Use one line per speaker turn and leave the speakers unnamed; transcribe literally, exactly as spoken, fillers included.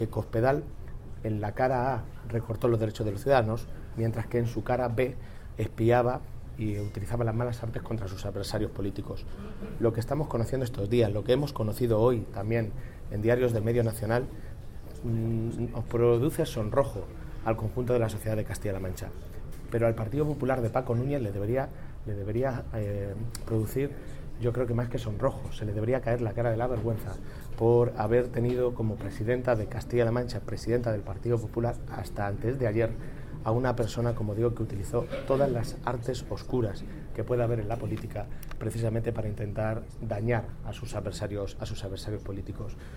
que Cospedal en la cara A recortó los derechos de los ciudadanos, mientras que en su cara B espiaba y utilizaba las malas artes contra sus adversarios políticos. Lo que estamos conociendo estos días, lo que hemos conocido hoy también en diarios del medio nacional, mmm, os produce sonrojo al conjunto de la sociedad de Castilla-La Mancha. Pero al Partido Popular de Paco Núñez le debería, le debería eh, producir, yo creo que más que sonrojo, se le debería caer la cara de la vergüenza por haber tenido como presidenta de Castilla-La Mancha, presidenta del Partido Popular, hasta antes de ayer, a una persona, como digo, que utilizó todas las artes oscuras que puede haber en la política precisamente para intentar dañar a sus adversarios, a sus adversarios políticos.